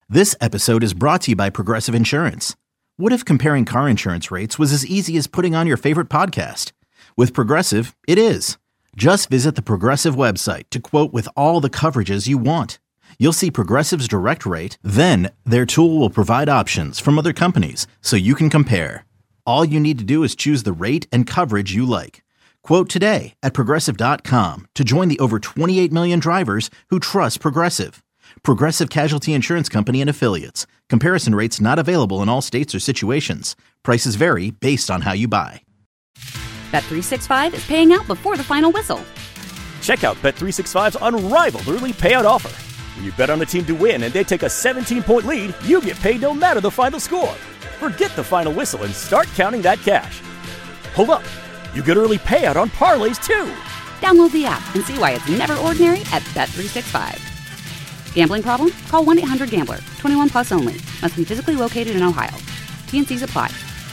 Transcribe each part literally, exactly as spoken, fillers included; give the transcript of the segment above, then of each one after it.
This episode is brought to you by Progressive Insurance. What if comparing car insurance rates was as easy as putting on your favorite podcast? With Progressive, it is. Just visit the Progressive website to quote with all the coverages you want. You'll see Progressive's direct rate, then their tool will provide options from other companies so you can compare. All you need to do is choose the rate and coverage you like. Quote today at progressive dot com to join the over twenty-eight million drivers who trust Progressive. Progressive Casualty Insurance Company and Affiliates. Comparison rates not available in all states or situations. Prices vary based on how you buy. Bet three sixty-five is paying out before the final whistle. Check out Bet three sixty-five's unrivaled early payout offer. When you bet on a team to win and they take a seventeen-point lead, you get paid no matter the final score. Forget the final whistle and start counting that cash. Hold up. You get early payout on parlays, too. Download the app and see why it's never ordinary at Bet three sixty-five. Gambling problem? Call one eight hundred gambler. twenty-one plus only. Must be physically located in Ohio. T and C's apply.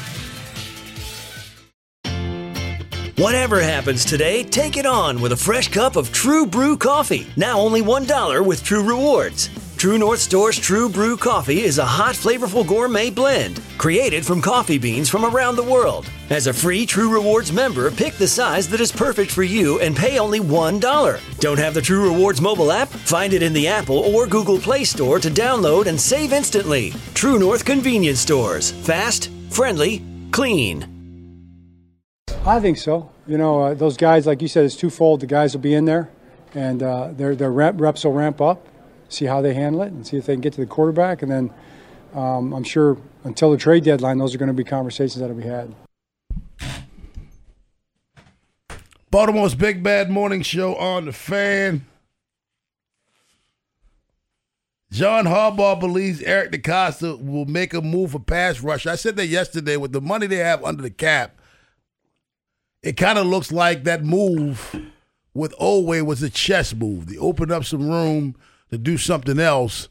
Whatever happens today, take it on with a fresh cup of True Brew coffee. Now only one dollar with True Rewards. True North Store's True Brew coffee is a hot, flavorful gourmet blend created from coffee beans from around the world. As a free True Rewards member, pick the size that is perfect for you and pay only one dollar. Don't have the True Rewards mobile app? Find it in the Apple or Google Play Store to download and save instantly. True North Convenience Stores. Fast, friendly, clean. I think so. You know, uh, those guys, like you said, it's twofold. The guys will be in there, and uh, their their rep, reps will ramp up, see how they handle it, and see if they can get to the quarterback. And then um, I'm sure until the trade deadline, those are going to be conversations that will be had. Baltimore's Big Bad Morning Show on the Fan. John Harbaugh believes Eric DeCosta will make a move for pass rush. I said that yesterday. With the money they have under the cap, it kind of looks like that move with Oweh was a chess move. They opened up some room to do something else.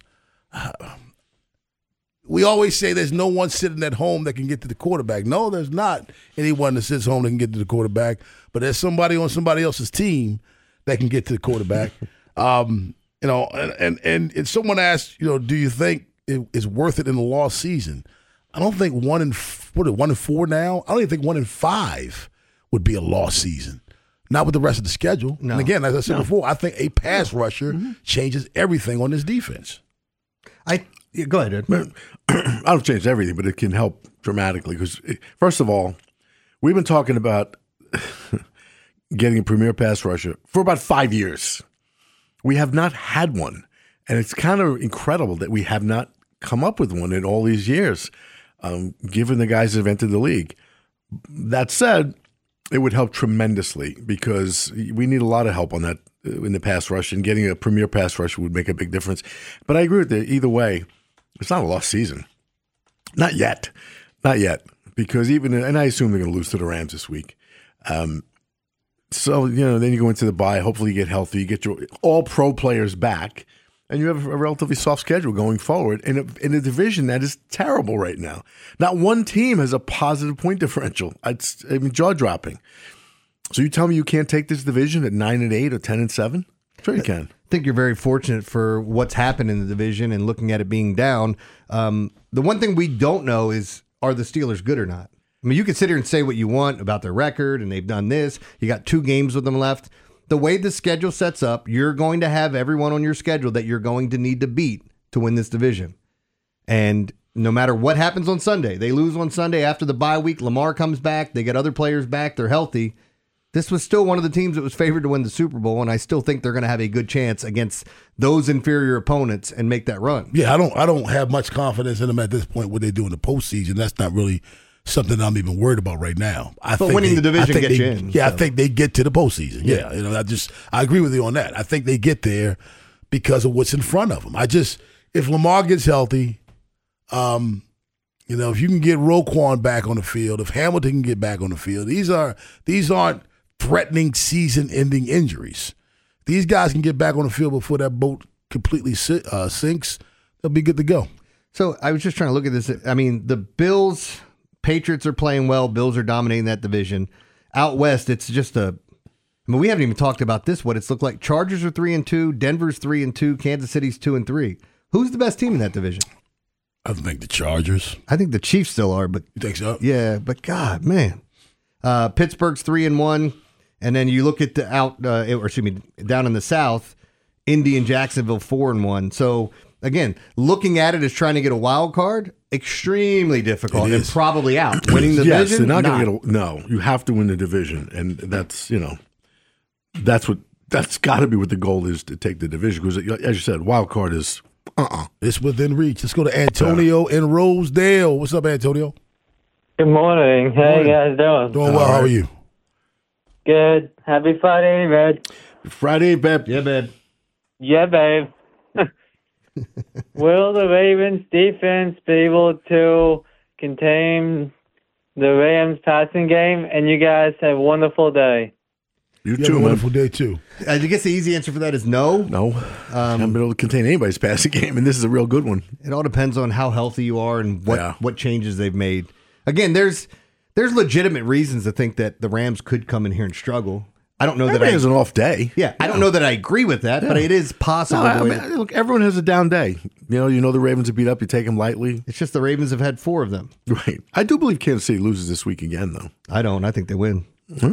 We always say there's no one sitting at home that can get to the quarterback. No, there's not anyone that sits home that can get to the quarterback, but there's somebody on somebody else's team that can get to the quarterback. um, you know, and, and, and if someone asks, you know, do you think it is worth it in the lost season? I don't think one in, what, one in four now? I don't even think one in five would be a lost season. Not with the rest of the schedule. No. And again, as I said no. before, I think a pass no. rusher mm-hmm. changes everything on this defense. I yeah, go ahead, Ed. I don't change everything, but it can help dramatically. Because first of all, we've been talking about getting a premier pass rusher for about five years. We have not had one, and it's kind of incredible that we have not come up with one in all these years, um, given the guys that have entered the league. That said, it would help tremendously because we need a lot of help on that in the pass rush, and getting a premier pass rusher would make a big difference. But I agree with you. Either way, it's not a lost season. Not yet. Not yet. Because even, and I assume they're going to lose to the Rams this week. Um, so, you know, then you go into the bye. Hopefully you get healthy. You get your all-pro players back, and you have a relatively soft schedule going forward in a, in a division that is terrible right now. Not one team has a positive point differential. It's, I mean, jaw-dropping. So you tell me you can't take this division at nine and eight or ten and seven? Sure you can. I think you're very fortunate for what's happened in the division and looking at it being down. Um, the one thing we don't know is, are the Steelers good or not? I mean, you can sit here and say what you want about their record, and they've done this. You got two games with them left. The way the schedule sets up, you're going to have everyone on your schedule that you're going to need to beat to win this division. And no matter what happens on Sunday, they lose on Sunday after the bye week, Lamar comes back, they get other players back, they're healthy. This was still one of the teams that was favored to win the Super Bowl, and I still think they're going to have a good chance against those inferior opponents and make that run. Yeah, I don't I don't have much confidence in them at this point, what they do in the postseason. That's not really something I'm even worried about right now. I but think winning they, the division gets they, you in. Yeah, so. I think they get to the postseason. Yeah. yeah, you know, I just I agree with you on that. I think they get there because of what's in front of them. I just if Lamar gets healthy, um, you know, if you can get Roquan back on the field, if Hamilton can get back on the field, these are these aren't threatening season-ending injuries. These guys can get back on the field before that boat completely uh, sinks. They'll be good to go. So I was just trying to look at this. I mean, the Bills, Patriots are playing well. Bills are dominating that division. Out west, it's just a. I mean, we haven't even talked about this. What it's looked like. Chargers are three and two. Denver's three and two. Kansas City's two and three. Who's the best team in that division? I think the Chargers. I think the Chiefs still are, but You think so? yeah, but God, man, uh, Pittsburgh's three and one, and then you look at the out, uh, or excuse me, down in the South, Indy and Jacksonville four and one. So again, looking at it as trying to get a wild card, extremely difficult It and is. probably out. Winning the yes, division, they're not, not. going to get a, no. You have to win the division, and that's you know, that's what that's got to be what the goal is, to take the division, because as you said, wild card is uh uh It's within reach. Let's go to Antonio in Rosedale. What's up, Antonio? Good morning. How you guys doing? Doing well. How are you? Good. Happy Friday, Red. Friday, babe. Yeah, babe. Yeah, babe. Will the Ravens defense be able to contain the Rams passing game? And you guys have a wonderful day. You You have too, a man. wonderful day, too. I guess the easy answer for that is no. No, haven't been able to contain anybody's passing game, and this is a real good one. It all depends on how healthy you are and what, Yeah. what changes they've made. Again, there's there's legitimate reasons to think that the Rams could come in here and struggle. I don't know Everybody that I has an off day. yeah, I don't know that I agree with that, but it is possible. No, I the way- mean, look, everyone has a down day. You know, you know the Ravens are beat up. You take them lightly, it's just the Ravens have had four of them. right? I do believe Kansas City loses this week again, though. I don't. I think they win.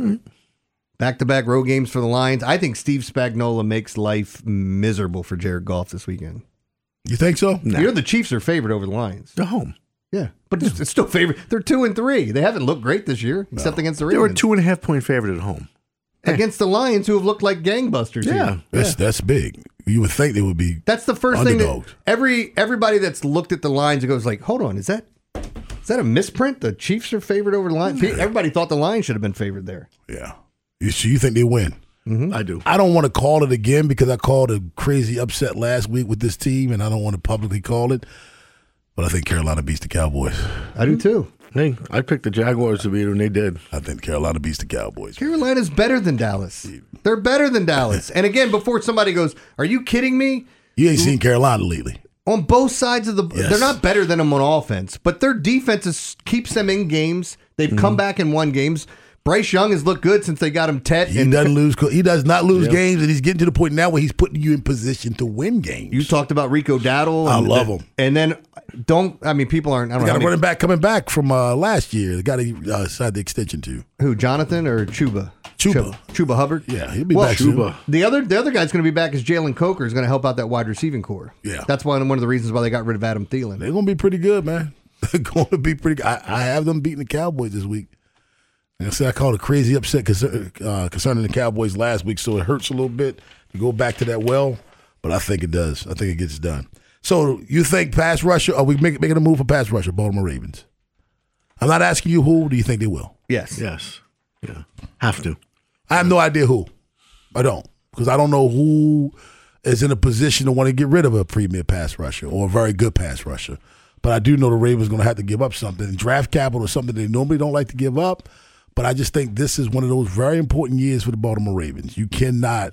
Back-to-back road games for the Lions. I think Steve Spagnuolo makes life miserable for Jared Goff this weekend. You think so? Nah. You know the Chiefs are favored over the Lions. They're home. Yeah, but it's, it's still favored. They're two and three. They haven't looked great this year, except against the They were a Ravens. two and a half point favorite at home. Against the Lions, who have looked like gangbusters. Yeah. here. That's that's big. You would think they would be. That's the first thing that Underdogs. every everybody that's looked at the lines goes like, hold on, is that is that a misprint? The Chiefs are favored over the Lions. Everybody thought the Lions should have been favored there. Yeah. You, so you think they win? I do. I don't want to call it again because I called a crazy upset last week with this team, and I don't want to publicly call it. But I think Carolina beats the Cowboys. I do too. Hey, I picked the Jaguars to beat them, and they did. I think Carolina beats the Cowboys. Carolina's better than Dallas. They're better than Dallas. And again, before somebody goes, are you kidding me? You ain't seen Carolina lately. On both sides of the, Yes. they're not better than them on offense, but their defense is, keeps them in games. They've come back and won games. Bryce Young has looked good since they got him Tet. He and doesn't lose. He does not lose Yeah. games, and he's getting to the point now where he's putting you in position to win games. You talked about Rico Dowdle. I and- love him. And then don't, I mean, people aren't, I don't They know. got how a many- running back coming back from uh, last year. The guy that he uh, signed the extension to. Who, Jonathan or Chuba? Chuba. Chuba Hubbard? Yeah, he'll be Well, back soon. Chuba. The other the other guy's going to be back is Jalen Coker is going to help out that wide receiving core. Yeah. That's one, one of the reasons why they got rid of Adam Thielen. They're going to be pretty good, man. They're going to be pretty good. I, I have them beating the Cowboys this week. Like I said, I called a crazy upset concern, uh, concerning the Cowboys last week, so it hurts a little bit to go back to that well, but I think it does. I think it gets done. So you think pass rusher, are we make, making a move for pass rusher, Baltimore Ravens? I'm not asking you who. Do you think they will? Yes. Yes. Yeah. Have to. I have no idea who. I don't, because I don't know who is in a position to want to get rid of a premier pass rusher or a very good pass rusher. But I do know the Ravens are going to have to give up something. And draft capital is something they normally don't like to give up. But I just think this is one of those very important years for the Baltimore Ravens. You cannot,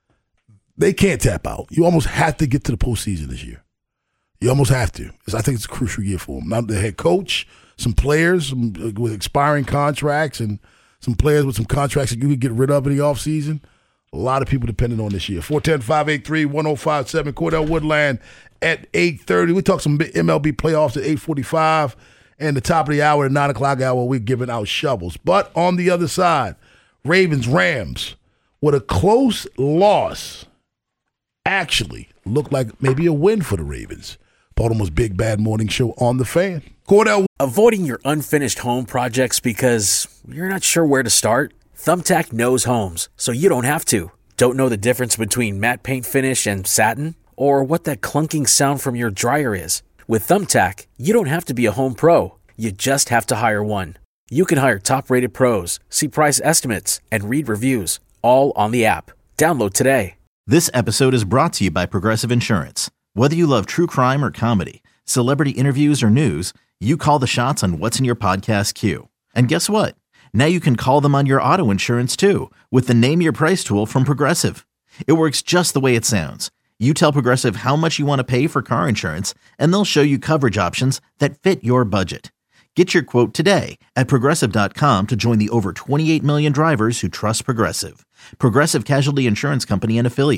they can't tap out. You almost have to get to the postseason this year. You almost have to. Because I think it's a crucial year for them. Now, the head coach, some players some, uh, with expiring contracts, and some players with some contracts that you could get rid of in the offseason. A lot of people depending on this year. four one zero, five eight three, one zero five seven. Cordell Woodland at eight thirty. We talk some M L B playoffs at eight forty-five. And the top of the hour, the nine o'clock hour, we're giving out shovels. But on the other side, Ravens, Rams, with a close loss, actually looked like maybe a win for the Ravens. Baltimore's Big Bad Morning Show on the Fan. Cordell. Avoiding your unfinished home projects because you're not sure where to start? Thumbtack knows homes, so you don't have to. Don't know the difference between matte paint finish and satin? Or what that clunking sound from your dryer is? With Thumbtack, you don't have to be a home pro. You just have to hire one. You can hire top-rated pros, see price estimates, and read reviews, all on the app. Download today. This episode is brought to you by Progressive Insurance. Whether you love true crime or comedy, celebrity interviews or news, you call the shots on what's in your podcast queue. And guess what? Now you can call them on your auto insurance too with the Name Your Price tool from Progressive. It works just the way it sounds. You tell Progressive how much you want to pay for car insurance, and they'll show you coverage options that fit your budget. Get your quote today at Progressive dot com to join the over twenty-eight million drivers who trust Progressive. Progressive Casualty Insurance Company and Affiliates.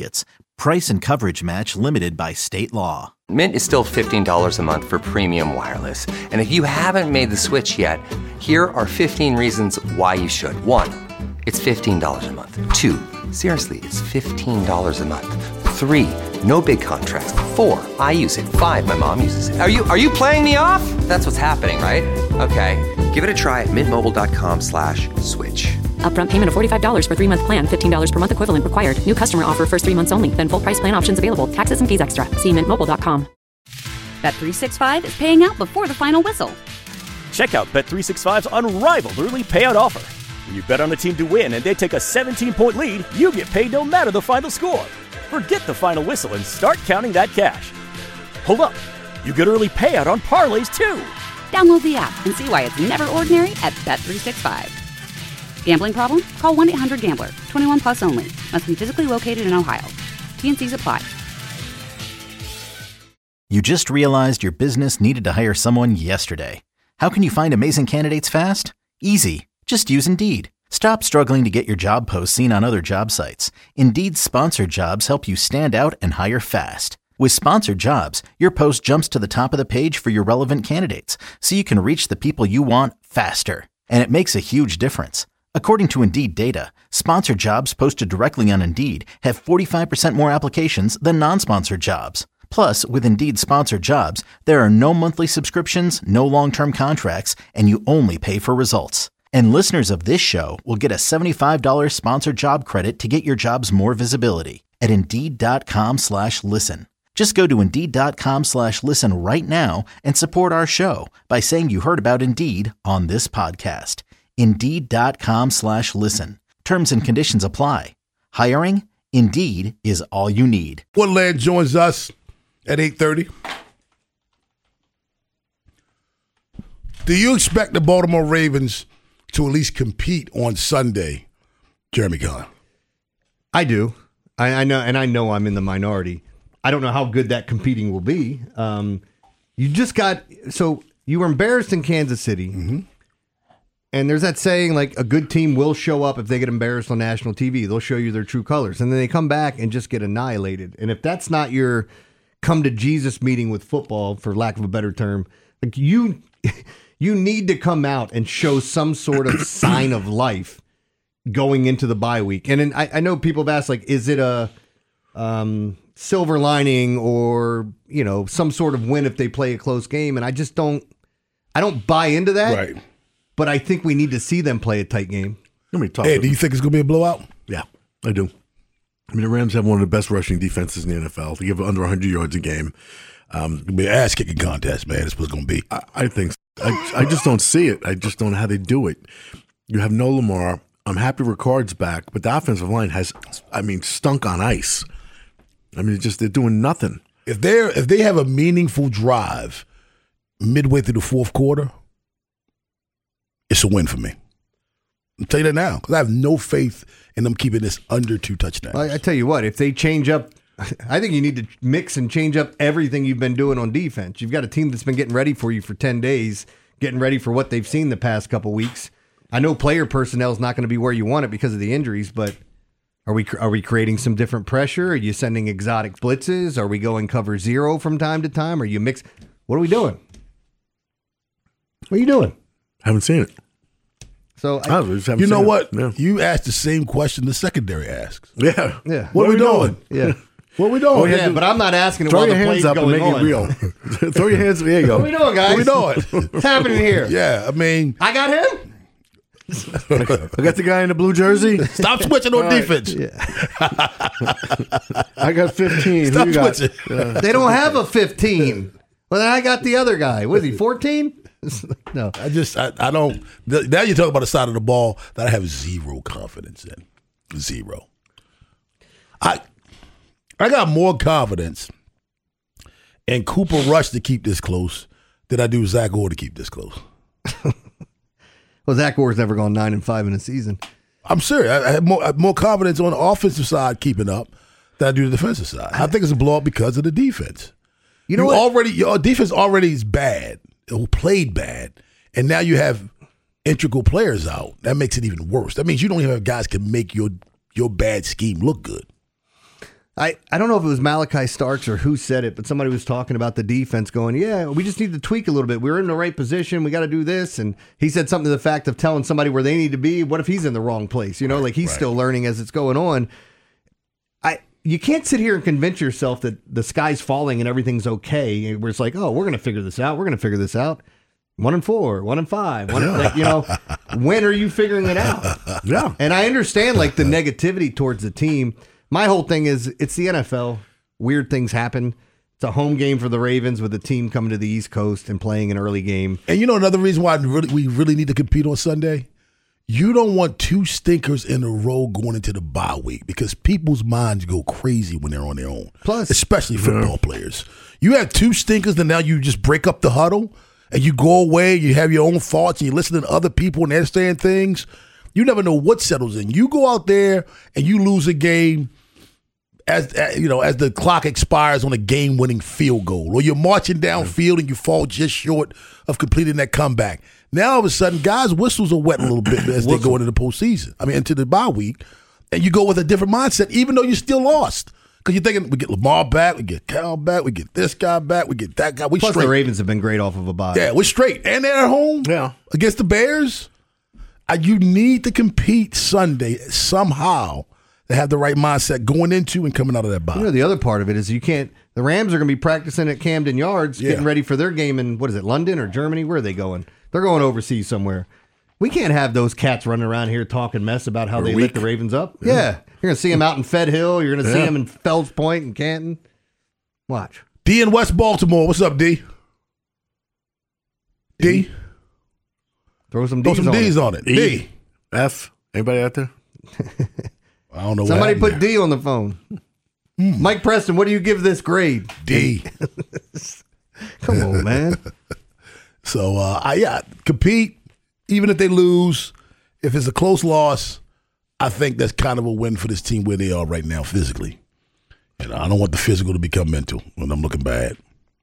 Price and coverage match limited by state law. Mint is still fifteen dollars a month for premium wireless. And if you haven't made the switch yet, here are fifteen reasons why you should. One, it's fifteen dollars a month. Two, seriously, it's fifteen dollars a month. Three, no big contracts. Four, I use it. Five, my mom uses it. Are you are you playing me off? That's what's happening, right? Okay, give it a try at mintmobile.com slash switch. Upfront payment of forty-five dollars for three-month plan, fifteen dollars per month equivalent required. New customer offer first three months only. Then full price plan options available. Taxes and fees extra. See mint mobile dot com. Bet three sixty-five is paying out before the final whistle. Check out Bet three sixty-five's unrivaled early payout offer. When you bet on a team to win and they take a seventeen-point lead, you get paid no matter the final score. Forget the final whistle and start counting that cash. Hold up. You get early payout on parlays, too. Download the app and see why it's never ordinary at Bet three sixty-five. Gambling problem? Call one eight hundred gambler. twenty-one plus only. Must be physically located in Ohio. T N Cs apply. You just realized your business needed to hire someone yesterday. How can you find amazing candidates fast? Easy. Just use Indeed. Stop struggling to get your job posts seen on other job sites. Indeed's sponsored jobs help you stand out and hire fast. With sponsored jobs, your post jumps to the top of the page for your relevant candidates, so you can reach the people you want faster. And it makes a huge difference. According to Indeed data, sponsored jobs posted directly on Indeed have forty-five percent more applications than non-sponsored jobs. Plus, with Indeed sponsored jobs, there are no monthly subscriptions, no long-term contracts, and you only pay for results. And listeners of this show will get a seventy-five dollars sponsored job credit to get your jobs more visibility at Indeed.com slash listen. Just go to Indeed.com slash listen right now and support our show by saying you heard about Indeed on this podcast. Indeed.com slash listen. Terms and conditions apply. Hiring? Indeed is all you need. Woodland joins us at eight thirty. Do you expect the Baltimore Ravens to at least compete on Sunday, Jeremy Gunn? I do. I, I know, and I know I'm in the minority. I don't know how good that competing will be. Um, you just got so you were embarrassed in Kansas City, mm-hmm. and there's that saying like a good team will show up if they get embarrassed on national T V. They'll show you their true colors, and then they come back and just get annihilated. And if that's not your come to Jesus meeting with football, for lack of a better term, like you. You need to come out and show some sort of sign of life going into the bye week. And then I, I know people have asked, like, is it a um, silver lining or, you know, some sort of win if they play a close game? And I just don't, I don't buy into that. Right. But I think we need to see them play a tight game. Let me talk. Hey, do you think it's going to be a blowout? Yeah, I do. I mean, the Rams have one of the best rushing defenses in the N F L. They give under one hundred yards a game. Um, it'll be an ass-kicking contest, man. That's what's going to be. I, I think so. I, I just don't see it. I just don't know how they do it. You have no Lamar. I'm happy Ricard's back, but the offensive line has, I mean, stunk on ice. I mean, just they're doing nothing. If they're if they have a meaningful drive midway through the fourth quarter, it's a win for me. I'll tell you that now because I have no faith in them keeping this under two touchdowns. I, I tell you what, if they change up. I think you need to mix and change up everything you've been doing on defense. You've got a team that's been getting ready for you for ten days, getting ready for what they've seen the past couple weeks. I know player personnel is not going to be where you want it because of the injuries, but are we are we creating some different pressure? Are you sending exotic blitzes? Are we going cover zero from time to time? Are you mix? What are we doing? What are you doing? Haven't seen it. So I, I just haven't you know seen what? It. Yeah. You asked the same question the secondary asks. Yeah, yeah. What, what are we doing? doing? Yeah. What are we doing? Oh, yeah, but I'm not asking it Throw while your the hands play's up and going make on. it real. Throw your hands. There you go. What are we doing, guys? What are we doing? What's happening here? Yeah, I mean, I got him. I got the guy in the blue jersey. Stop switching on All right. defense. Yeah. I got fifteen. Stop Who you got? switching. Yeah. They don't have a fifteen. Well, then I got the other guy. Was he fourteen? No. I just, I, I don't. Now you're talking about a side of the ball that I have zero confidence in. Zero. I, I got more confidence in Cooper Rush to keep this close than I do Zach Orr to keep this close. Well, Zach Orr's never gone nine and five in a season. I'm serious. I, I have more, I have more confidence on the offensive side keeping up than I do the defensive side. I think it's a blowout because of the defense. You know you what? Already, your defense already is bad. It played bad, and now you have integral players out. That makes it even worse. That means you don't even have guys can make your your bad scheme look good. I, I don't know if it was Malachi Starks or who said it, but somebody was talking about the defense going, yeah, we just need to tweak a little bit. We're in the right position. We got to do this. And he said something to the fact of telling somebody where they need to be. What if he's in the wrong place? You know, right, like he's right. still learning as it's going on. I You can't sit here and convince yourself that the sky's falling and everything's okay. Where it's like, oh, we're going to figure this out. We're going to figure this out. One and four, one and five. One, like, you know, when are you figuring it out? Yeah. And I understand like the negativity towards the team. My whole thing is it's the N F L. Weird things happen. It's a home game for the Ravens with the team coming to the East Coast and playing an early game. And you know another reason why really, we really need to compete on Sunday? You don't want two stinkers in a row going into the bye week because people's minds go crazy when they're on their own. Plus, especially football yeah. players. You have two stinkers and now you just break up the huddle and you go away, you have your own thoughts and you listen to other people and they're saying things. You never know what settles in. You go out there and you lose a game As, as you know, as the clock expires on a game-winning field goal, or you're marching downfield and you fall just short of completing that comeback. Now all of a sudden, guys' whistles are wet a little bit as they go into the postseason. I mean, into the bye week, and you go with a different mindset, even though you still lost, because you're thinking we get Lamar back, we get Cal back, we get this guy back, we get that guy. We Plus, straight. the Ravens have been great off of a bye. Yeah, we're straight, and they're at home. Yeah, against the Bears. Uh, you need to compete Sunday somehow. They have the right mindset going into and coming out of that bye. You know, the other part of it is you can't. The Rams are going to be practicing at Camden Yards, yeah. getting ready for their game in what is it, London or Germany? Where are they going? They're going overseas somewhere. We can't have those cats running around here talking mess about how They're they weak. lit the Ravens up. Yeah, yeah. You're going to see them out in Fed Hill. You're going to yeah. see them in Fells Point and Canton. Watch. D in West Baltimore. What's up, D? D. D? Throw some D's, Throw some on, D's it. on it. E. D. F. Anybody out there? I don't know. Somebody what put there. D on the phone. Mm. Mike Preston, what do you give this grade? D. Come on, man. So, uh, I, yeah, compete. Even if they lose, if it's a close loss, I think that's kind of a win for this team where they are right now physically. And I don't want the physical to become mental when I'm looking bad.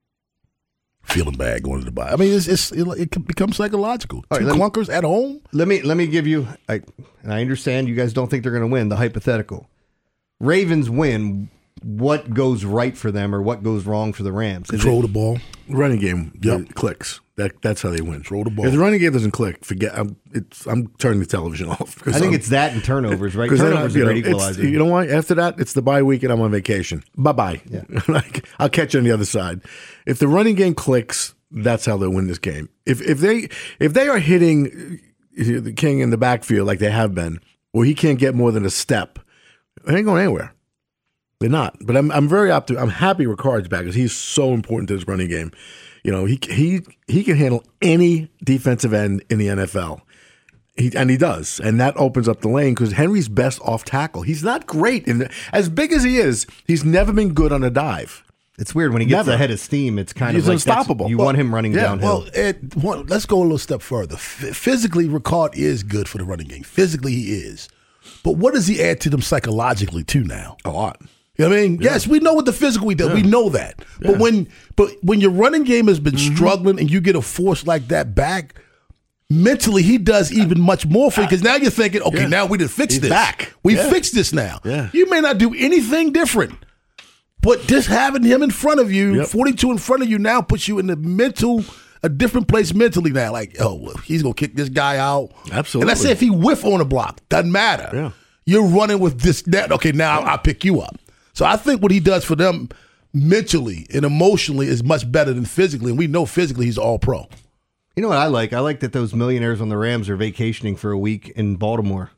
Feeling bad going to the bye. I mean, it's, it's it, it can become psychological. Two right, clunkers me, at home. Let me let me give you. I, and I understand you guys don't think they're going to win. The hypothetical, Ravens win. What goes right for them, or what goes wrong for the Rams? Is Control it, the ball. Running game yep. clicks. That that's how they win. Control the ball. If the running game doesn't click, forget. I'm it's. I'm turning the television off. I think I'm, it's that and turnovers, right? Turnovers are a great equalizer. You know what? After that, it's the bye week and I'm on vacation. Bye bye. Yeah. Like, I'll catch you on the other side. If the running game clicks, that's how they'll win this game. If if they if they are hitting the King in the backfield like they have been, where he can't get more than a step, they ain't going anywhere. They're not. But I'm I'm very optimistic. I'm happy Ricard's back because he's so important to this running game. You know, he he he can handle any defensive end in the N F L. He, and he does. And that opens up the lane because Henry's best off tackle. He's not great. And as big as he is, he's never been good on a dive. It's weird when he gets Never. ahead of steam. It's kind He's of like unstoppable. You well, want him running yeah, downhill. Well, Ed, one, let's go a little step further. F- physically, Ricard is good for the running game. Physically, he is. But what does he add to them psychologically too now? A lot. You know what I mean? Yeah. Yes, we know what the physical he does. Yeah. We know that. Yeah. But when but when your running game has been mm-hmm. struggling and you get a force like that back, mentally he does even much more for you because now you're thinking, okay, yeah. now we did fix He's this. Back. We yeah. fixed this now. Yeah. You may not do anything different. But just having him in front of you, yep. forty-two in front of you now puts you in the mental, a different place mentally now. Like, oh, he's going to kick this guy out. Absolutely. And let's say if he whiff on a block, doesn't matter. Yeah. You're running with this, that. Okay, now I'll pick you up. So I think what he does for them mentally and emotionally is much better than physically. And we know physically he's all pro. You know what I like? I like that those millionaires on the Rams are vacationing for a week in Baltimore.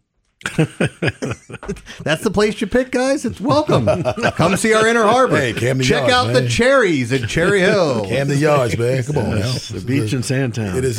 That's the place you pick, guys. It's welcome. Come see our Inner Harbor. Hey, Camden Check Yards, out man. the cherries at Cherry Hill. Camden Yards, man. Come on now. The beach in Sandtown. It is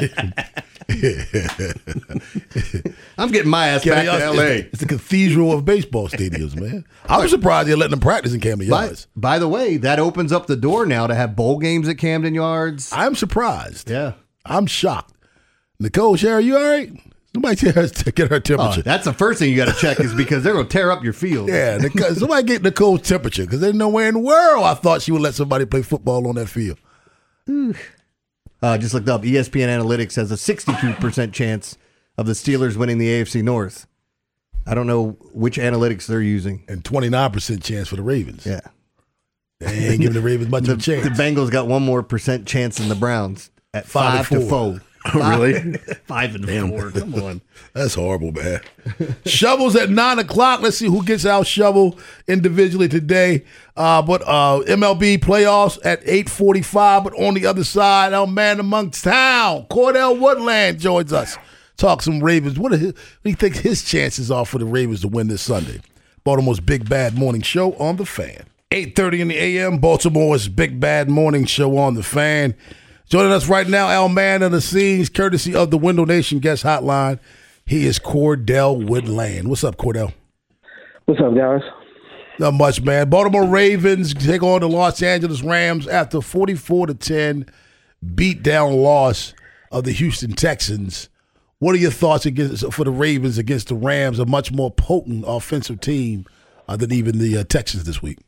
a. I'm getting my ass Camden back to Yards, L A. It's, it's the cathedral of baseball stadiums, man. I'm surprised they're letting them practice in Camden Yards. By, by the way, that opens up the door now to have bowl games at Camden Yards. I'm surprised. Yeah. I'm shocked. Nicole, Sherry, you all right? Somebody get her, get her temperature. Oh, that's the first thing you got to check is because they're going to tear up your field. Yeah, Nicole, somebody get Nicole's temperature because there's nowhere in the world I thought she would let somebody play football on that field. Uh, just looked up. E S P N Analytics has a sixty-two percent chance of the Steelers winning the A F C North. I don't know which analytics they're using. And twenty-nine percent chance for the Ravens. Yeah. They ain't giving the Ravens much the, of a chance. The Bengals got one more percent chance than the Browns at five, Five and to four. four. Really? Five and Damn. four. Come on. That's horrible, man. Shovels at nine o'clock. Let's see who gets out shovel individually today. Uh, but uh, M L B playoffs at eight forty-five. But on the other side, our man amongst town, Cordell Woodland, joins us. Talk some Ravens. What, are his, what do you think his chances are for the Ravens to win this Sunday? Baltimore's Big Bad Morning Show on The Fan. eight thirty in the A M, Baltimore's Big Bad Morning Show on The Fan. Joining us right now, our man of the scenes, courtesy of the Window Nation Guest Hotline. He is Cordell Woodland. What's up, Cordell? What's up, guys? Not much, man. Baltimore Ravens take on the Los Angeles Rams after forty-four to ten beat-down loss of the Houston Texans. What are your thoughts against, for the Ravens against the Rams, a much more potent offensive team uh, than even the uh, Texans this week?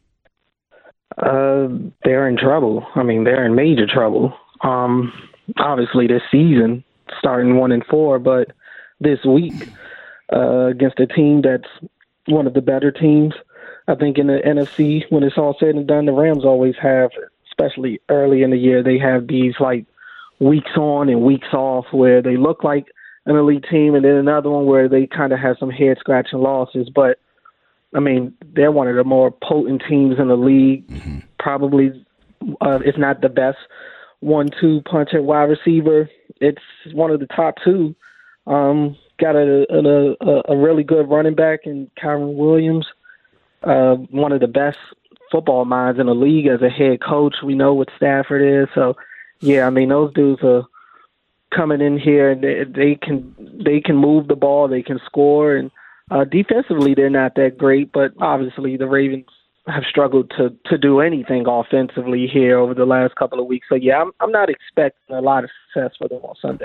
Uh, they're in trouble. I mean, they're in major trouble. Um, obviously, this season, starting one and four, but this week uh, against a team that's one of the better teams, I think in the N F C, when it's all said and done, the Rams always have, especially early in the year, they have these like weeks on and weeks off where they look like an elite team, and then another one where they kind of have some head-scratching losses. But, I mean, they're one of the more potent teams in the league, mm-hmm. probably, uh, if not the best, one two punch at wide receiver. It's one of the top two. Um, got a, a, a really good running back in Kyron Williams, uh, one of the best football minds in the league as a head coach. We know what Stafford is. So, yeah, I mean, those dudes are coming in here, and they, they can they can move the ball, they can score, and uh, defensively they're not that great, but obviously the Ravens have struggled to to do anything offensively here over the last couple of weeks. So yeah, I'm I'm not expecting a lot of success for them on Sunday.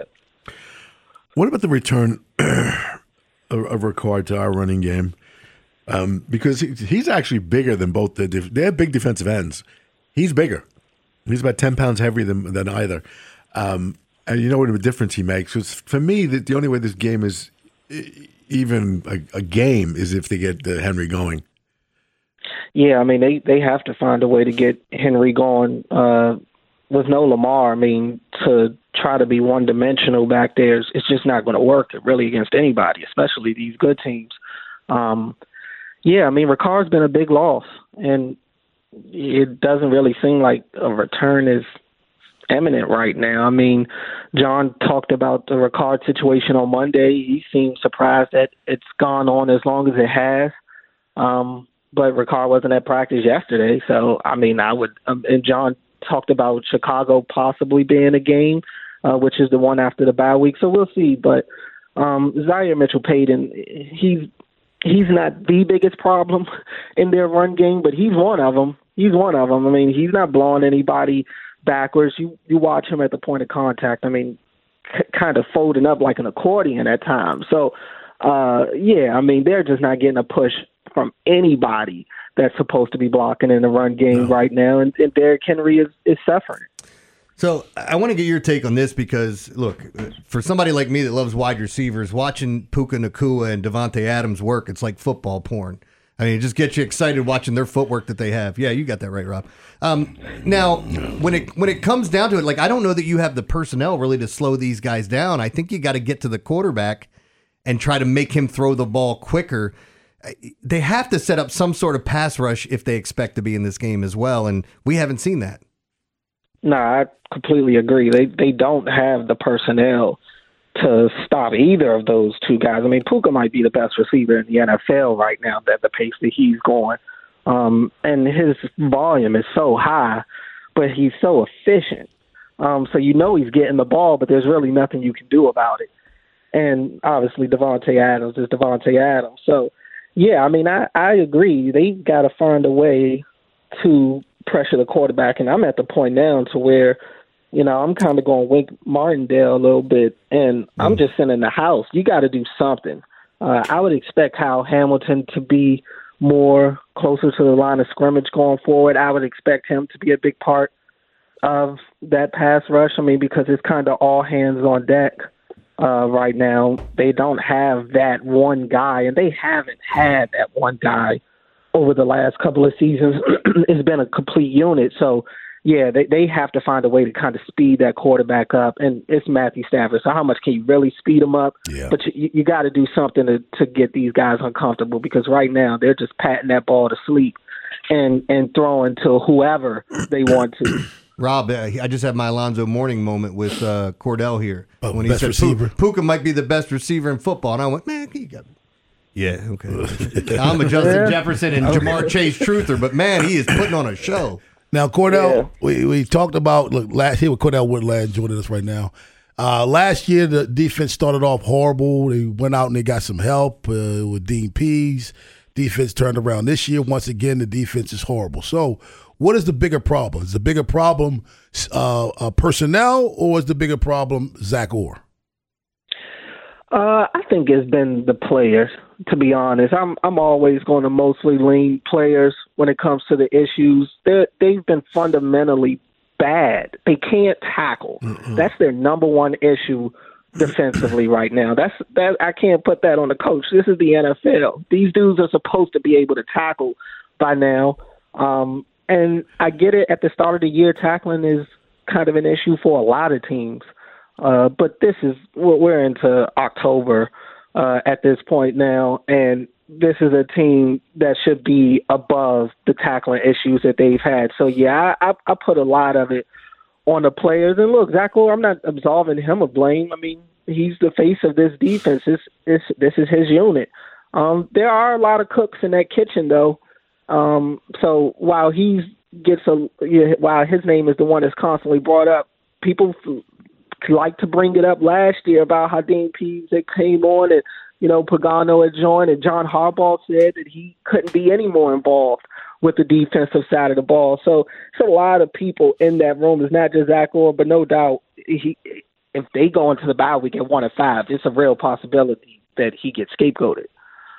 What about the return of, of Ricard to our running game? Um, because he, he's actually bigger than both the def- they're big defensive ends. He's bigger. He's about ten pounds heavier than than either. Um, and you know what a difference he makes. So for me, the, the only way this game is even a, a game is if they get the Henry going. Yeah, I mean, they, they have to find a way to get Henry going. Uh, with no Lamar, I mean, to try to be one-dimensional back there, it's just not going to work really against anybody, especially these good teams. Um, yeah, I mean, Ricard's been a big loss, and it doesn't really seem like a return is imminent right now. I mean, John talked about the Ricard situation on Monday. He seemed surprised that it's gone on as long as it has. Um But Ricard wasn't at practice yesterday, so I mean, I would. Um, and John talked about Chicago possibly being a game, uh, which is the one after the bye week. So we'll see. But um, Zaire Mitchell-Payton, he's he's not the biggest problem in their run game, but he's one of them. He's one of them. I mean, he's not blowing anybody backwards. You you watch him at the point of contact. I mean, c- kind of folding up like an accordion at times. So uh, yeah, I mean, they're just not getting a push from anybody that's supposed to be blocking in the run game no. right now, and, and Derrick Henry is, is suffering. So I want to get your take on this because, look, for somebody like me that loves wide receivers, watching Puka Nacua and Devontae Adams work, it's like football porn. I mean, it just gets you excited watching their footwork that they have. Yeah, you got that right, Rob. Um, now, when it when it comes down to it, like I don't know that you have the personnel really to slow these guys down. I think you got to get to the quarterback and try to make him throw the ball quicker. They have to set up some sort of pass rush if they expect to be in this game as well, and we haven't seen that. No, I completely agree. They they don't have the personnel to stop either of those two guys. I mean, Puka might be the best receiver in the N F L right now at the pace that he's going, um, and his volume is so high, but he's so efficient. Um, so you know he's getting the ball, but there's really nothing you can do about it. And obviously Devontae Adams is Devontae Adams. So, yeah, I mean, I, I agree. They got to find a way to pressure the quarterback, and I'm at the point now to where, you know, I'm kind of going Wink Martindale a little bit, and mm. I'm just sitting in the house. You got to do something. Uh, I would expect Kyle Hamilton to be more closer to the line of scrimmage going forward. I would expect him to be a big part of that pass rush. I mean, because it's kind of all hands on deck uh, right now. They don't have that one guy, and they haven't had that one guy over the last couple of seasons. It's been a complete unit. So, yeah, they, they have to find a way to kind of speed that quarterback up, and it's Matthew Stafford. So how much can you really speed him up? Yeah. But you, you got to do something to, to get these guys uncomfortable, because right now they're just patting that ball to sleep and, and throwing to whoever they want to. Rob, uh, I just had my Alonzo Mourning moment with uh, Cordell here. Oh, when he best said receiver. Puka might be the best receiver in football. And I went, man, he got Yeah, okay. I'm a Justin Yeah. Jefferson and Jamar Chase truther, but man, he is putting on a show. Now, Cordell, Yeah. we, we talked about, look, last here with Cordell Woodland joining us right now. Uh, last year, the defense started off horrible. They went out and they got some help uh, with Dean Pease. Defense turned around. This year, once again, the defense is horrible. So, what is the bigger problem? Is the bigger problem uh, uh, personnel, or is the bigger problem Zach Orr? Uh, I think it's been the players, to be honest. I'm I'm always going to mostly lean players when it comes to the issues. They're, they've been fundamentally bad. They can't tackle. Mm-hmm. That's their number one issue defensively right now. That's that. I can't put that on the coach. This is the N F L. These dudes are supposed to be able to tackle by now. Um, and I get it, at the start of the year, tackling is kind of an issue for a lot of teams. Uh, but this is, we're into October uh, at this point now, and this is a team that should be above the tackling issues that they've had. So, yeah, I, I put a lot of it on the players. And look, Zach Orr, I'm not absolving him of blame. I mean, he's the face of this defense. This, this, this is his unit. Um, there are a lot of cooks in that kitchen, though. Um, so while he gets a, while his name is the one that's constantly brought up, people like to bring it up last year about how Dean Pease had came on and, you know, Pagano had joined, and John Harbaugh said that he couldn't be any more involved with the defensive side of the ball. So it's a lot of people in that room. It's not just Zach Orr, but no doubt he, if they go into the bye week at one and five, it's a real possibility that he gets scapegoated.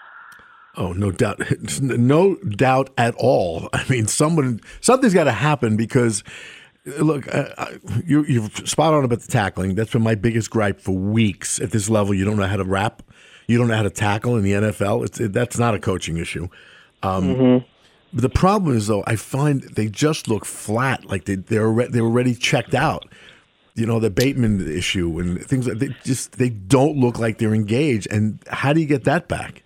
Oh, no doubt. No doubt at all. I mean, someone, something's got to happen because, look, uh, you, you're spot on about the tackling. That's been my biggest gripe for weeks. At this level, you don't know how to wrap. You don't know how to tackle in the N F L. It's, it, that's not a coaching issue. Um, mm-hmm. But the problem is, though, I find they just look flat, like they, they're, they're already checked out. You know, the Bateman issue and things like they just they don't look like they're engaged. And how do you get that back?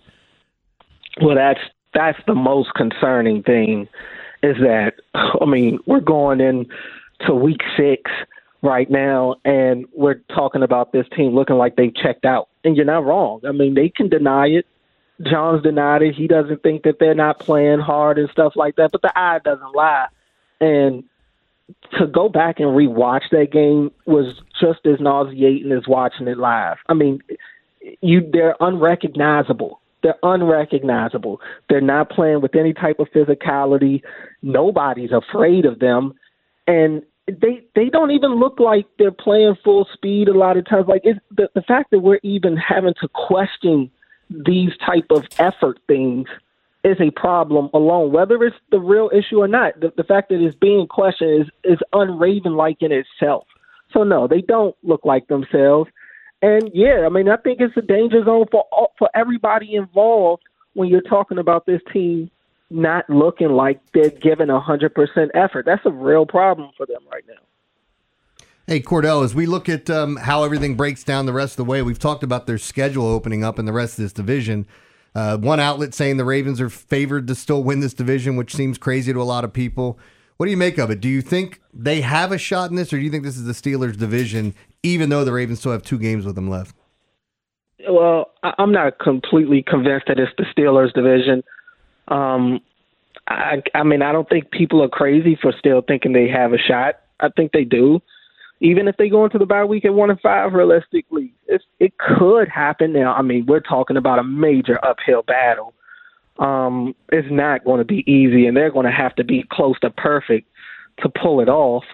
Well, that's that's the most concerning thing, is that, I mean, we're going in to week six right now, and we're talking about this team looking like they've checked out. And you're not wrong. I mean, they can deny it. John's denied it. He doesn't think that they're not playing hard and stuff like that, but the eye doesn't lie. And to go back and rewatch that game was just as nauseating as watching it live. I mean, you they're unrecognizable. They're unrecognizable. They're not playing with any type of physicality. Nobody's afraid of them. And they they don't even look like they're playing full speed a lot of times. Like it's, the, the fact that we're even having to question these type of effort things is a problem alone, whether it's the real issue or not. The, the fact that it's being questioned is, is unraven-like in itself. So, no, they don't look like themselves. And, yeah, I mean, I think it's a danger zone for all, for everybody involved when you're talking about this team not looking like they're giving one hundred percent effort. That's a real problem for them right now. Hey, Cordell, as we look at um, how everything breaks down the rest of the way, we've talked about their schedule opening up in the rest of this division. Uh, one outlet saying the Ravens are favored to still win this division, which seems crazy to a lot of people. What do you make of it? Do you think they have a shot in this, or do you think this is the Steelers' division, even though the Ravens still have two games with them left? Well, I'm not completely convinced that it's the Steelers' division. Um, I, I mean, I don't think people are crazy for still thinking they have a shot. I think they do. Even if they go into the bye week at one and five, realistically, it's, it could happen. Now, I mean, we're talking about a major uphill battle. Um, it's not going to be easy, and they're going to have to be close to perfect to pull it off.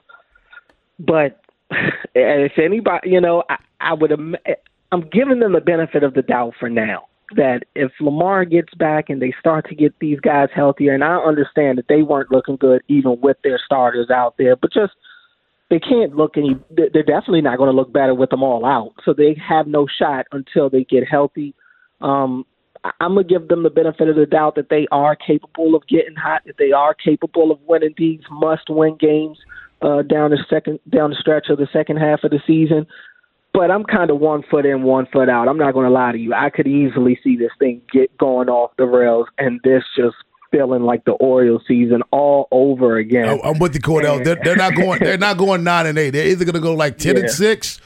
But if anybody, you know, I, I would, I'm giving them the benefit of the doubt for now. That if Lamar gets back and they start to get these guys healthier, and I understand that they weren't looking good even with their starters out there, but just they can't look any. They're definitely not going to look better with them all out. So they have no shot until they get healthy. Um, I'm going to give them the benefit of the doubt that they are capable of getting hot, that they are capable of winning these must-win games uh, down the second down the stretch of the second half of the season. But I'm kind of one foot in, one foot out. I'm not going to lie to you. I could easily see this thing get going off the rails, and this just feeling like the Orioles season all over again. I'm with the Cordell. They're, they're not going. They're not going nine and eight. They're either going to go like ten Yeah. and six.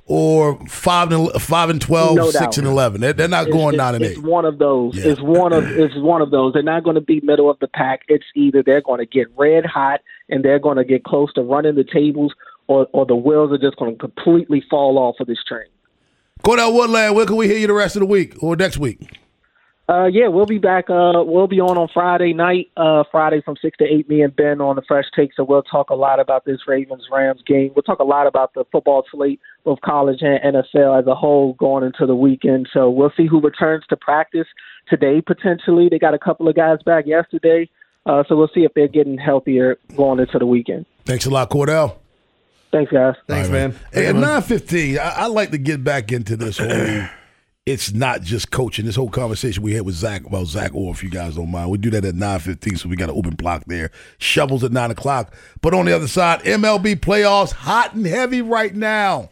Or five and five and twelve, No six doubt. and eleven. They're, they're not It's- going it's, nine and it's eight. one of those. Yeah. It's one of it's one of those. They're not going to be middle of the pack. It's either they're going to get red hot and they're going to get close to running the tables, or or the wheels are just going to completely fall off of this train. Cordell Woodland, where can we hear you the rest of the week or next week? Uh, yeah, we'll be back. Uh, we'll be on on Friday night. Uh, Friday from six to eight. Me and Ben on the Fresh Take. So we'll talk a lot about this Ravens Rams game. We'll talk a lot about the football slate, both college and N F L as a whole, going into the weekend. So we'll see who returns to practice today potentially. They got a couple of guys back yesterday. Uh, so we'll see if they're getting healthier going into the weekend. Thanks a lot, Cordell. Thanks, guys. Thanks, All right, man. Hey, at nine fifteen, I, I like to get back into this whole. It's not just coaching. This whole conversation we had with Zach about Zach Orr, if you guys don't mind. We do that at nine fifteen, so we got an open block there. Shovels at nine o'clock. But on the other side, M L B playoffs, hot and heavy right now.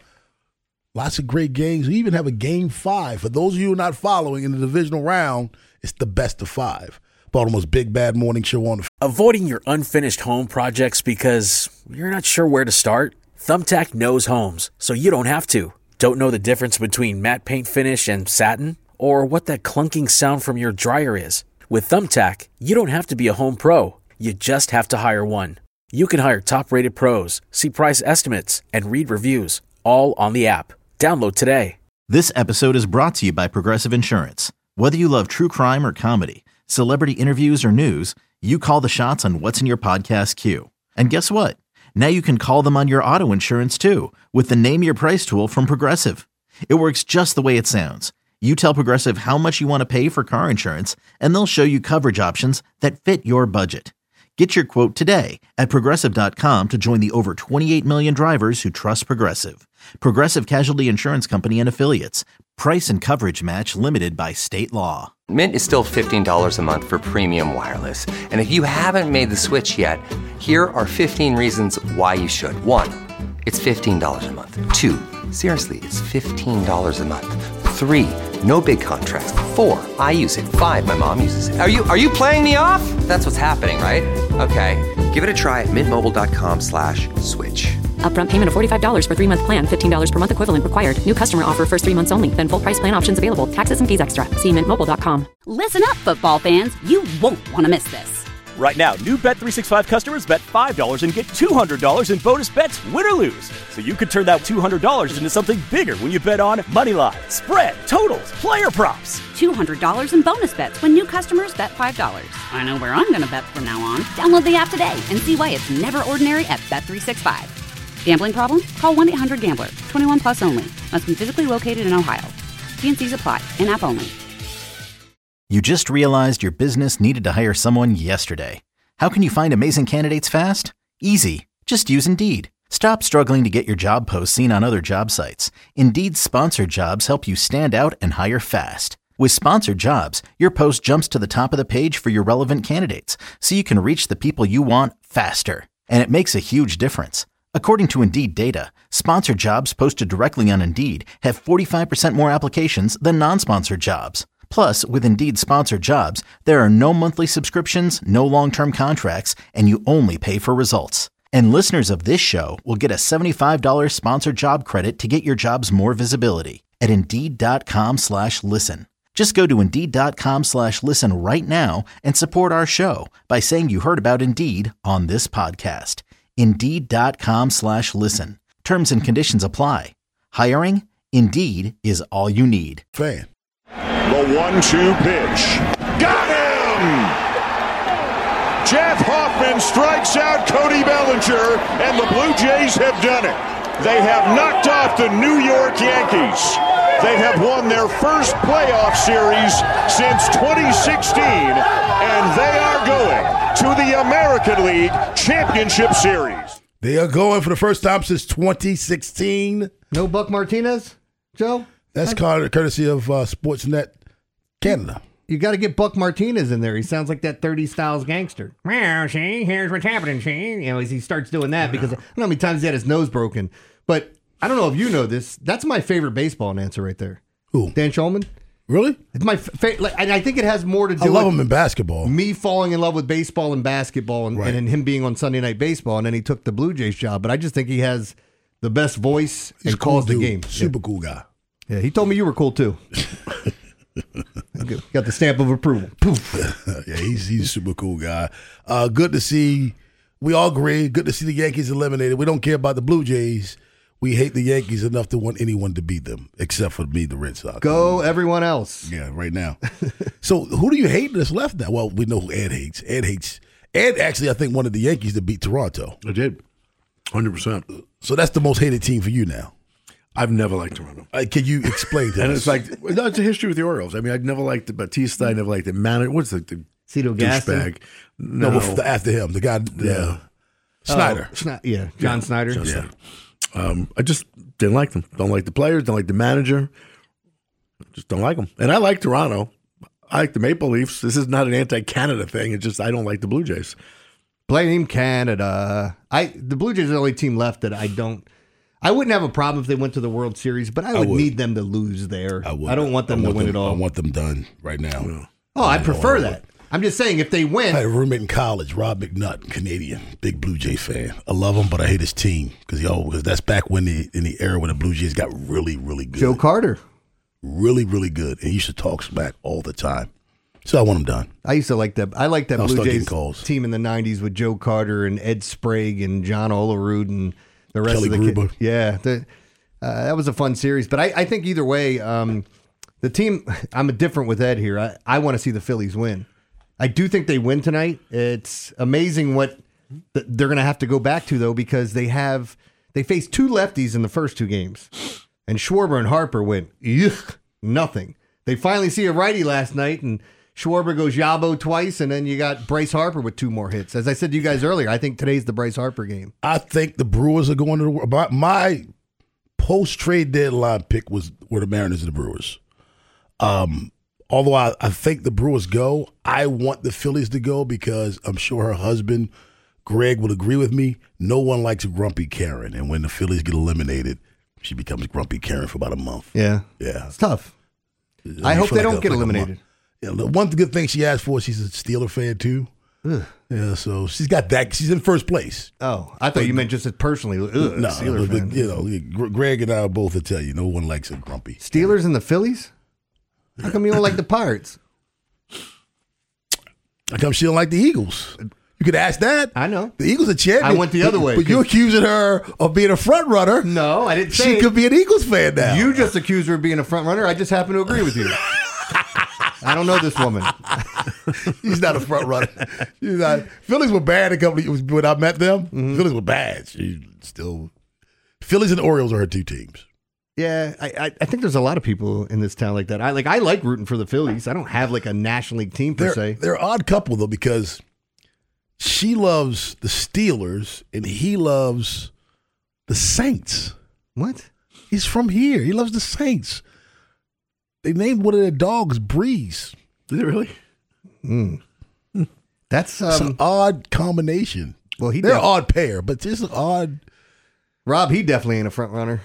Lots of great games. We even have a game five. For those of you who are not following in the divisional round, it's the best of five. Baltimore's Big Bad Morning Show on the Avoiding your unfinished home projects because you're not sure where to start? Thumbtack knows homes, so you don't have to. Don't know the difference between matte paint finish and satin? Or what that clunking sound from your dryer is? With Thumbtack, you don't have to be a home pro. You just have to hire one. You can hire top-rated pros, see price estimates, and read reviews, all on the app. Download today. This episode is brought to you by Progressive Insurance. Whether you love true crime or comedy, celebrity interviews or news, you call the shots on what's in your podcast queue. And guess what? Now you can call them on your auto insurance too with the Name Your Price tool from Progressive. It works just the way it sounds. You tell Progressive how much you want to pay for car insurance, and they'll show you coverage options that fit your budget. Get your quote today at Progressive dot com to join the over twenty-eight million drivers who trust Progressive. Progressive Casualty Insurance Company and Affiliates. Price and coverage match limited by state law. Mint is still fifteen dollars a month for premium wireless. And if you haven't made the switch yet, here are fifteen reasons why you should. One, it's fifteen dollars a month. Two, seriously, it's fifteen dollars a month. Three, no big contracts. Four, I use it. Five, my mom uses it. Are you are you playing me off? That's what's happening, right? Okay, give it a try at mintmobile.com slash switch. Upfront payment of forty-five dollars for three-month plan, fifteen dollars per month equivalent required. New customer offer first three months only. Then full price plan options available. Taxes and fees extra. See mint mobile dot com. Listen up, football fans. You won't want to miss this. Right now, new Bet three sixty-five customers bet five dollars and get two hundred dollars in bonus bets, win or lose. So you could turn that two hundred dollars into something bigger when you bet on moneyline, spread, totals, player props. two hundred dollars in bonus bets when new customers bet five dollars. I know where I'm going to bet from now on. Download the app today and see why it's never ordinary at Bet three sixty-five. Gambling problem? Call one eight hundred gambler. twenty-one plus only. Must be physically located in Ohio. T and C's apply. In-app only. You just realized your business needed to hire someone yesterday. How can you find amazing candidates fast? Easy. Just use Indeed. Stop struggling to get your job posts seen on other job sites. Indeed's sponsored jobs help you stand out and hire fast. With sponsored jobs, your post jumps to the top of the page for your relevant candidates, so you can reach the people you want faster. And it makes a huge difference. According to Indeed data, sponsored jobs posted directly on Indeed have forty-five percent more applications than non-sponsored jobs. Plus, with Indeed sponsored jobs, there are no monthly subscriptions, no long-term contracts, and you only pay for results. And listeners of this show will get a seventy-five dollars sponsored job credit to get your jobs more visibility at Indeed.com slash listen. Just go to Indeed.com slash listen right now and support our show by saying you heard about Indeed on this podcast. Indeed.com slash listen. Terms and conditions apply. Hiring? Indeed is all you need. fan. The one two pitch. Got him! Jeff Hoffman strikes out Cody Bellinger, and the Blue Jays have done it. They have knocked off the New York Yankees. They have won their first playoff series since twenty sixteen, and they are going to the American League Championship Series. They are going for the first time since twenty sixteen. No Buck Martinez, Joe? That's I, courtesy of uh, Sportsnet Canada. You got to get Buck Martinez in there. He sounds like that thirty Styles gangster. Well, see, here's what's happening, see? You know, as he starts doing that because I don't know how many times he had his nose broken. But I don't know if you know this. That's my favorite baseball announcer right there. Who? Dan Shulman. Really? It's my favorite. Like, and I think it has more to do I love with him in basketball. Me falling in love with baseball and basketball and, Right. and, and him being on Sunday Night Baseball. And then he took the Blue Jays job. But I just think he has the best voice He's and a cool calls the dude. game. Super yeah. cool guy. Yeah, he told me you were cool too. Got the stamp of approval. Poof. Yeah, he's he's a super cool guy. Uh, good to see. We all agree. Good to see the Yankees eliminated. We don't care about the Blue Jays. We hate the Yankees enough to want anyone to beat them, except for me, the Red Sox. Go everyone else. Yeah, right now. So who do you hate that's left now? Well, we know who Ed hates. Ed hates. Ed actually, I think, wanted the Yankees to beat Toronto. I did. one hundred percent. So that's the most hated team for you now. I've never liked Toronto. Uh, can you explain to and us? it's like, no, it's a history with the Orioles. I mean, I'd never liked the Batista. I never liked the manager. What's the, the Cito Gaston? douchebag? No, No. before- after him, the guy, Yeah. uh, Snyder. Oh, Sni- yeah, John Yeah, Snyder. John Snyder. Um, I just didn't like them. Don't like the players. Don't like the manager. Just don't like them. And I like Toronto. I like the Maple Leafs. This is not an anti-Canada thing. It's just I don't like the Blue Jays. Blame Canada. I the Blue Jays are the only team left that I don't. I wouldn't have a problem if they went to the World Series, but I would, would. need them to lose there. I, would. I don't want them I to win them, it all. I want them done right now. Oh, I know, prefer I that. I'm just saying if they win. I had a roommate in college, Rob McNutt, Canadian, big Blue Jay fan. I love him, but I hate his team because yo, because that's back when the in the era when the Blue Jays got really, really good. Joe Carter, really, really good, and he used to talk smack all the time. So I want him done. I used to like that. I like that I'll Blue start getting Jays calls. team in the nineties with Joe Carter and Ed Sprague and John Olerud and the rest Kelly of the Gruber. kids. Yeah, the, uh, that was a fun series. But I, I think either way, um, the team. I'm different with Ed here. I, I want to see the Phillies win. I do think they win tonight. It's amazing what th- they're going to have to go back to though, because they have they faced two lefties in the first two games, and Schwarber and Harper went Ugh, nothing. They finally see a righty last night, and Schwarber goes Yabo twice, and then you got Bryce Harper with two more hits. As I said to you guys earlier, I think today's the Bryce Harper game. I think the Brewers are going to the World. My, my post trade deadline pick was were the Mariners and the Brewers. Um, although I, I think the Brewers go, I want the Phillies to go because I'm sure her husband Greg would agree with me. No one likes a grumpy Karen, and when the Phillies get eliminated, she becomes grumpy Karen for about a month. Yeah, yeah, it's tough. I, I hope they like don't a, get like eliminated. Yeah, the one good thing she asked for, she's a Steeler fan too. Ugh. Yeah, so she's got that. She's in first place. Oh, I thought but, you meant just as personally. Ugh, no, Steeler but, fan. You know, Greg and I both will tell you, no one likes a grumpy. Steelers and the Phillies? How come you don't like the Pirates? How come she don't like the Eagles? You could ask that. I know. The Eagles are champion. I went the other way. But you're accusing her of being a front runner. No, I didn't say She it. could be an Eagles fan now. You just accused her of being a front runner. I just happen to agree with you. I don't know this woman. She's not a front runner. She's not. Phillies were bad a couple of years when I met them. Mm-hmm. Phillies were bad. She still. Phillies and the Orioles are her two teams. Yeah, I, I I think there's a lot of people in this town like that. I like I like rooting for the Phillies. I don't have like a National League team per they're, se. They're an odd couple though because she loves the Steelers and he loves the Saints. What? He's from here. He loves the Saints. They named one of their dogs Breeze. Did they really? Mm. That's um, it's an odd combination. Well, he they're def- an odd pair, but just an odd. Rob, he definitely ain't a front runner.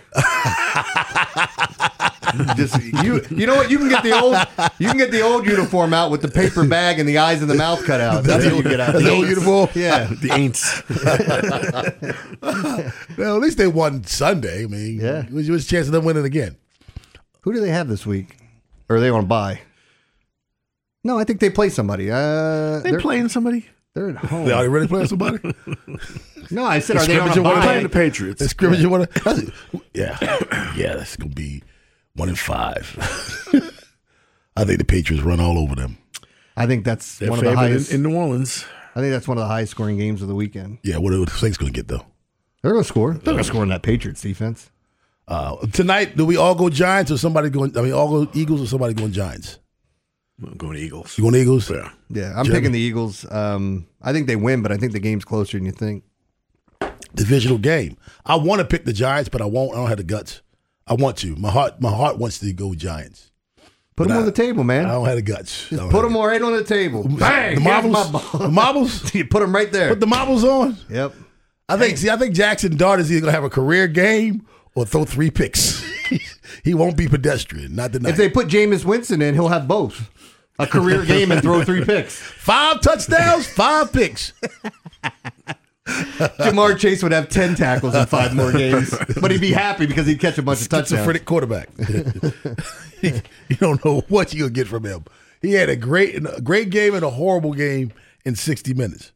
Just, you, you know what? You can get the old, you can get the old uniform out with the paper bag and the eyes and the mouth cut out. That's what you get out. The, the old ain'ts. uniform, yeah, the ain'ts. Well, at least they won Sunday. I mean, yeah. What's your chance of them winning again? Who do they have this week? Or are they on bye? No, I think they play somebody. Uh, they playing somebody? They're at home. They already playing somebody? No, I said, the are they on a bye? bye? Playing the Patriots. The scrimmage you want to? Yeah, yeah, that's gonna be one in five. I think the Patriots run all over them. I think that's They're one of the highest in, in New Orleans. I think that's one of the highest scoring games of the weekend. Yeah, what are the Saints going to get though? They're going to score. They're going to score in that Patriots defense. Uh, tonight, do we all go Giants or somebody going? I mean, all go Eagles or somebody going Giants? I'm going Eagles. You going Eagles? Yeah, yeah. I'm Jeremy? picking the Eagles. Um, I think they win, but I think the game's closer than you think. divisional game. I want to pick the Giants, but I won't. I don't have the guts. I want to. My heart, my heart wants to go Giants. Put But them I- on the table, man. I don't have the guts. I Just don't put have them right on the table. the- Bang! The Here's marbles. my ball. The marbles. You put them right there. Put the marbles on. Yep. I think. See, I think Jackson Dart is either going to have a career game or throw three picks. He won't be pedestrian. Not tonight. If they put Jameis Winston in, he'll have both. A career game and throw three picks. Five touchdowns, five picks. Jamar Chase would have ten tackles in five more games, but he'd be happy because he'd catch a bunch of touchdowns. Schizophrenic quarterback. You don't know what you'll get from him. He had a great, a great game and a horrible game in sixty minutes.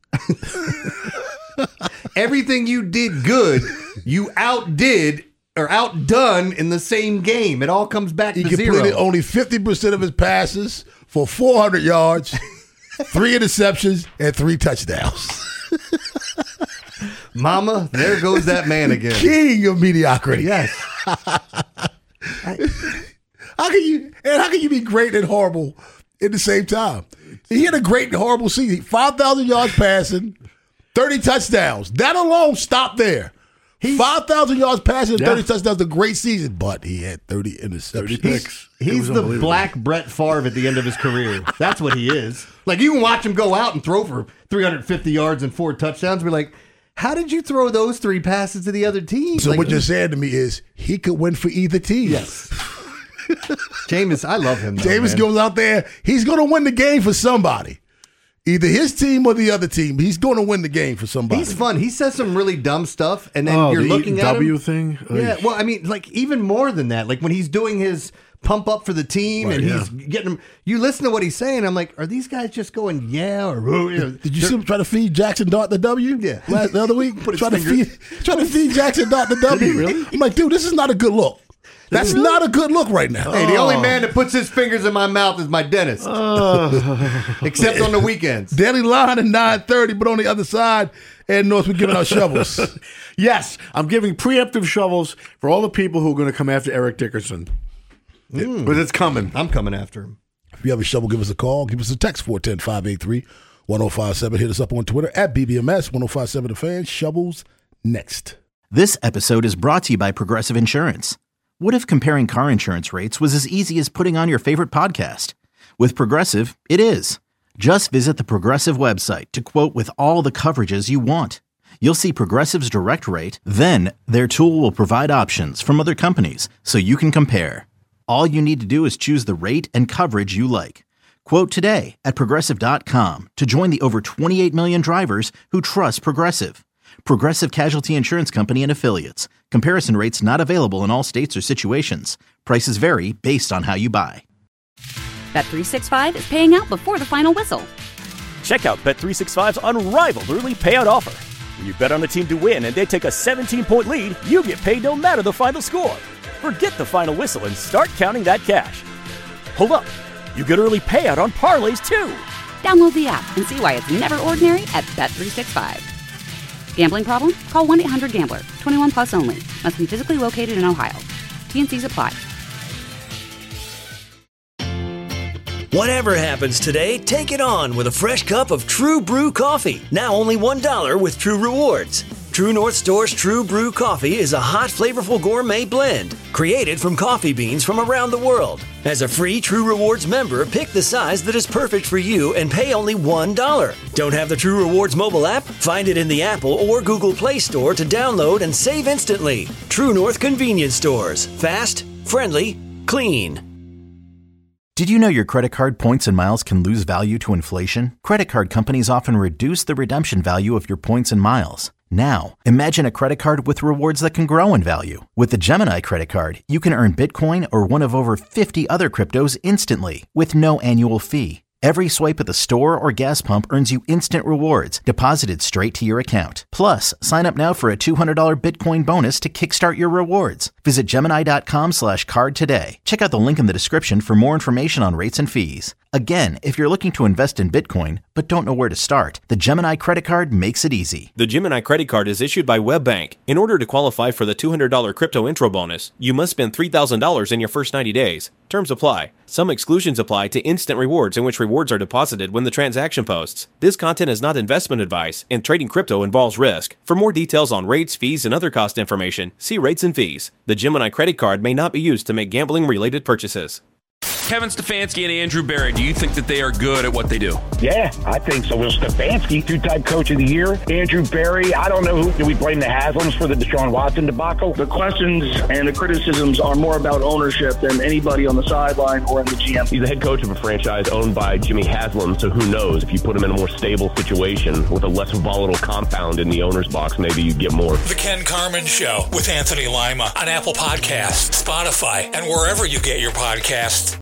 Everything you did good, you outdid or outdone in the same game. It all comes back He to completed zero. only fifty percent of his passes for four hundred yards, three interceptions, and three touchdowns. Mama, there goes that man again. King of mediocrity. Yes. How can you and how can you be great and horrible at the same time? He had a great and horrible season. five thousand yards passing, thirty touchdowns. That alone stopped there. five thousand yards passing, Yeah. thirty touchdowns, a great season, but he had thirty interceptions. picks. It He's was the unbelievable. black Brett Favre at the end of his career. That's what he is. Like, you can watch him go out and throw for three hundred fifty yards and four touchdowns. Be like, how did you throw those three passes to the other team? So Like, what you're saying to me is he could win for either team. Yes. Jameis, I love him. Though, Jameis man. goes out there, he's going to win the game for somebody. Either his team or the other team. He's going to win the game for somebody. He's fun. He says some really dumb stuff, and then Oh, you're the looking eating at W him. thing? Yeah, Oy. well, I mean, like even more than that. Like when he's doing his pump up for the team, Right, and yeah. he's getting them. You listen to what he's saying. I'm like, are these guys just going yeah or oh, you know, Did you see him try to feed Jackson Dart the W? Yeah. Last, the other week? Put his trying to finger- feed trying to feed Jackson Dart the W. really? I'm like, dude, this is not a good look. That's really? not a good look right now. Hey, the only man that puts his fingers in my mouth is my dentist, except on the weekends. Daily line at nine thirty, but on the other side, Ed North, we're giving out shovels. Yes, I'm giving preemptive shovels for all the people who are going to come after Eric Dickerson. Mm. But it's coming. I'm coming after him. If you have a shovel, give us a call. Give us a text, four one zero, five eight three, one zero five seven. Hit us up on Twitter at B B M S, one zero five seven The Fan. Shovels next. This episode is brought to you by Progressive Insurance. What if comparing car insurance rates was as easy as putting on your favorite podcast? With Progressive, it is. Just visit the Progressive website to quote with all the coverages you want. You'll see Progressive's direct rate, then their tool will provide options from other companies so you can compare. All you need to do is choose the rate and coverage you like. Quote today at Progressive dot com to join the over twenty-eight million drivers who trust Progressive. Progressive Casualty Insurance Company and Affiliates. Comparison rates not available in all states or situations. Prices vary based on how you buy. Bet three sixty-five is paying out before the final whistle. Check out Bet three sixty-five's unrivaled early payout offer. When you bet on a team to win and they take a seventeen-point lead, you get paid no matter the final score. Forget the final whistle and start counting that cash. Hold up. You get early payout on parlays, too. Download the app and see why it's never ordinary at Bet three sixty-five. Gambling problem? Call one eight hundred gambler. twenty-one plus only. Must be physically located in Ohio. T and C's apply. Whatever happens today, take it on with a fresh cup of True Brew coffee. Now only one dollar with True Rewards. True North Store's True Brew coffee is a hot, flavorful gourmet blend created from coffee beans from around the world. As a free True Rewards member, pick the size that is perfect for you and pay only one dollar. Don't have the True Rewards mobile app? Find it in the Apple or Google Play Store to download and save instantly. True North Convenience Stores. Fast, friendly, clean. Did you know your credit card points and miles can lose value to inflation? Credit card companies often reduce the redemption value of your points and miles. Now, imagine a credit card with rewards that can grow in value. With the Gemini credit card, you can earn Bitcoin or one of over fifty other cryptos instantly with no annual fee. Every swipe at the store or gas pump earns you instant rewards deposited straight to your account. Plus, sign up now for a two hundred dollars Bitcoin bonus to kickstart your rewards. Visit Gemini.com slash card today. Check out the link in the description for more information on rates and fees. Again, if you're looking to invest in Bitcoin, but don't know where to start? The Gemini credit card makes it easy. The Gemini credit card is issued by WebBank. In order to qualify for the two hundred dollars crypto intro bonus, you must spend three thousand dollars in your first ninety days. Terms apply. Some exclusions apply to instant rewards, in which rewards are deposited when the transaction posts. This content is not investment advice, and trading crypto involves risk. For more details on rates, fees, and other cost information, see rates and fees. The Gemini credit card may not be used to make gambling-related purchases. Kevin Stefanski and Andrew Berry, do you think that they are good at what they do? Yeah, I think so. Well, Stefanski, two-time coach of the year. Andrew Berry, I don't know who. Do we blame the Haslams for the Deshaun Watson debacle? The questions and the criticisms are more about ownership than anybody on the sideline or in the G M. He's the head coach of a franchise owned by Jimmy Haslam, so who knows? If you put him in a more stable situation with a less volatile compound in the owner's box, maybe you'd get more. The Ken Carman Show with Anthony Lima on Apple Podcasts, Spotify, and wherever you get your podcasts.